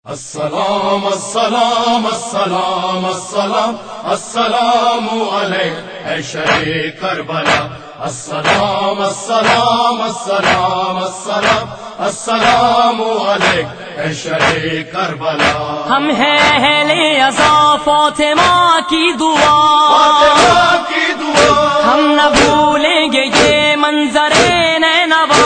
السلام السلام السلام السلام السلام علیک اے شہر کربلا السلام السلام السلام السلام السلام علیک اے شہر کربلا ہم ہیں اہل عزا فاطمہ کی دعا ہم نہ بھولیں گے یہ منظر نینوا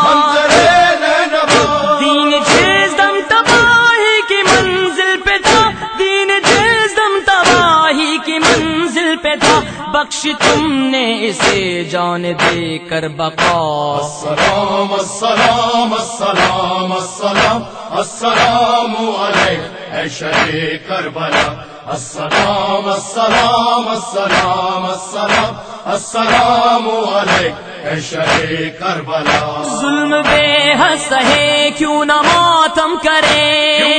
دین جس دم تباہی کی منزل پہ تھا دین جس دم تباہی کی منزل پہ تھا بخش تم نے اسے جان دے کر بقا السلام السلام السلام السلام السلام علیک اے شہر کربلا السلام السلام السلام السلام السلام علیک اے شہر کربلا ظلم بے حد سہے کیوں نہ ماتم کرے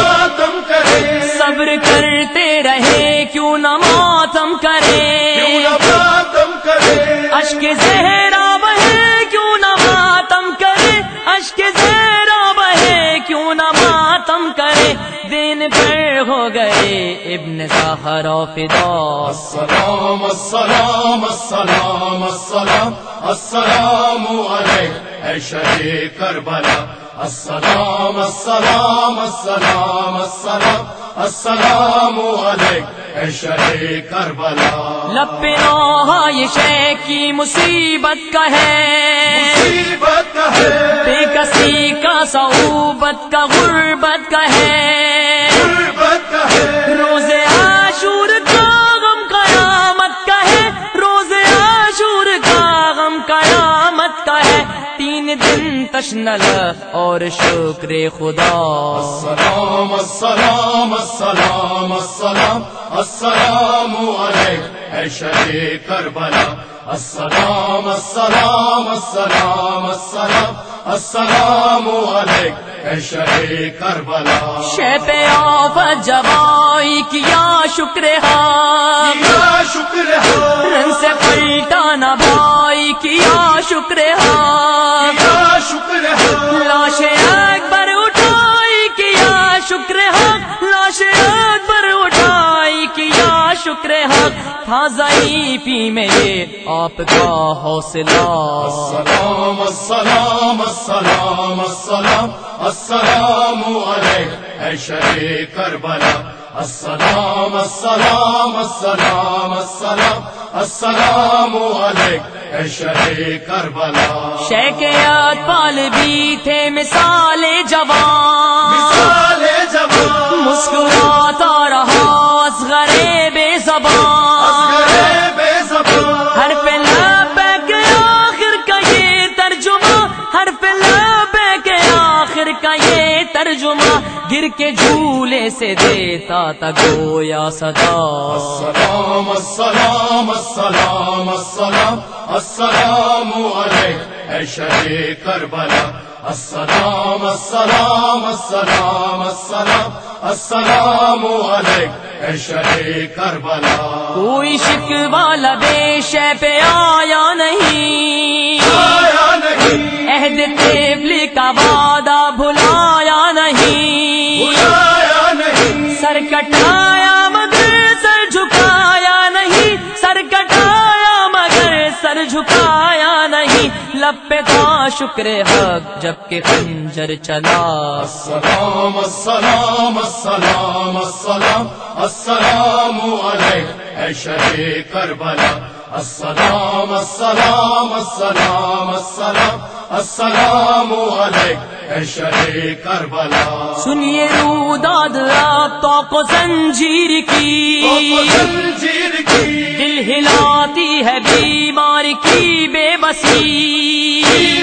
صبر کرتے رہے کیوں نہ ماتم کرے اشک زہرا بہے کیوں نہ ماتم کرے اشک زہرا بہے کیوں نہ ماتم کرے دین پر ہو گئے ابن زہرا فدا السلام السلام السلام السلام السلام علیک اے شہر کربلا السلام السلام السلام السلام السلام علیک اے شہر کربلا لب پہ نوحہ یہ شیخ کی مصیبت کا ہے بے کسی کا صعوبت کا غربت کا ہے روز عاشور کا غم قیامت کا ہے روز عاشور کا غم قیامت کا ہے 3 دن تشنل اور شکر خدا السلام السلام السلام السلام السلام علیک اے شہر کربلا السلام السلام السلام السلام السلام علیک اے شہر کربلا شہ پہ آفت جوائی کیا شکر رن سے پلٹا نہ بھائی کیا شکر لاش اکبر اٹھائی کیا شکر حق لاش اکبر اٹھائی کیا شکر حق تھا ضعیفی میں یہ آپ کا حوصلہ السلام السلام السلام السلام السلام علیک اے شہر کربلا السلام السلام السلام السلام السلام علیک اے شہر کربلا شیخ اطفال بھی تھے مثال جوان مسکراتا رہا اصغر بے زبان حرف لبیک آخر کا یہ ترجمہ حرف لبیک آخر کا یہ ترجمہ گر کے جھولے سے دیتا تھا گویا صدا السلام السلام السلام السلام السلام علیک اے شہر کربلا السلام السلام السلام السلام السلام علیک اے شہر کربلا کوئی شکوہ لبے شہ پہ آیا نہیں عہد طفل کا وعدہ بھلایا نہیں سر کٹایا مگر سر جھکایا نہیں سر کٹایا مگر سر جھکایا نہیں لب پہ تھا شکر حق جبکہ خنجر چلا السلام السلام السلام السلام السلام علیک اے شہر کربلا السلام السلام السلام السلام السلام علیک اے شہر کربلا سنیے روداد آپ تو زنجیر کی دل ہلاتی ہے بیمار کی بے بسی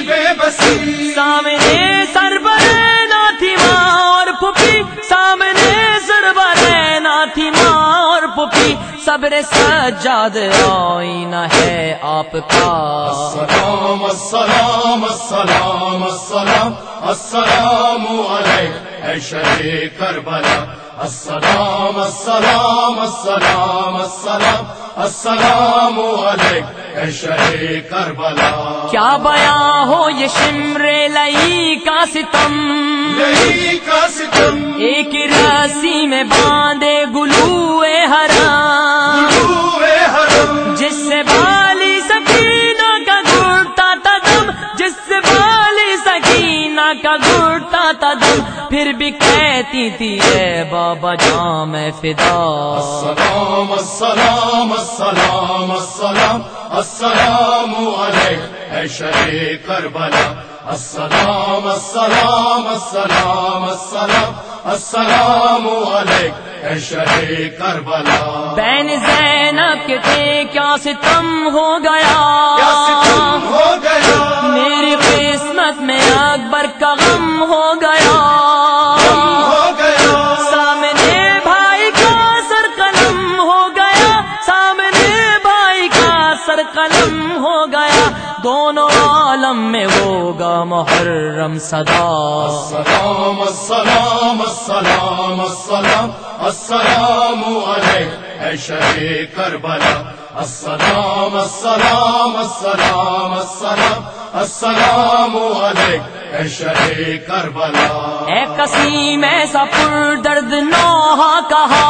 سامنے سربراہ تھی ماں اور پھوپھی سامنے سربراہ تھی ماں اور پھوپھی صبر سجاد آئینہ ہے آپ کا السلام السلام السلام السلام السلام علیک اے شہر کربلا السلام السلام السلام السلام السلام علیک اے شہر کربلا کیا بیاں ہو یہ شمر لئی کا ستم یہی کا ستم ایک رسی میں باندھے گلوئے حرام جس سے بالی سکینہ کا گھٹتا تھا دم جس سے بالی سکینہ کا گھٹتا تھا دم پھر بھی کہتی تھی اے بابا جاں میں فدا السلام السلام السلام السلام السلام علیک اے شہید کربلا السلام السلام السلام السلام السلام علیک اے شہید کربلا بین زینب کے تھے کیا ستم ہو کیا ستم گیا ہو گیا میری قسمت میں اکبر کا غم ہو گیا ہو گیا سامنے بھائی کا سر قلم ہو گیا سامنے بھائی کا سر قلم ہو گیا دونوں عالم میں ہوگا محرم صدا السلام السلام السلام السلام السلام علیک اے شہید کربلا السلام السلام السلام السلام السلام علیک اے شہید کربلا اے قسیم ایسا پر درد نوحہ کہا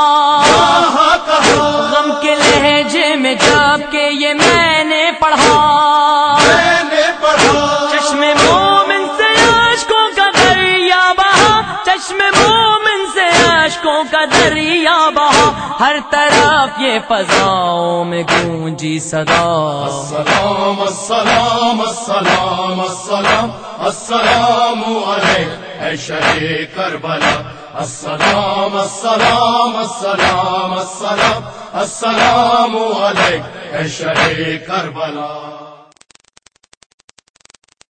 غم کے لہجے میں جب کہ یہ میں نے پڑھا چشم مومن سے اشکوں کا دریا بہا چشم مومن سے اشکوں کا دریا بہا ہر طرف یہ فضاؤں میں گونجی صدا السلام السلام السلام السلام السلام علیک اے شہید کربلا السلام السلام السلام السلام السلام علیک اے شہید کربلا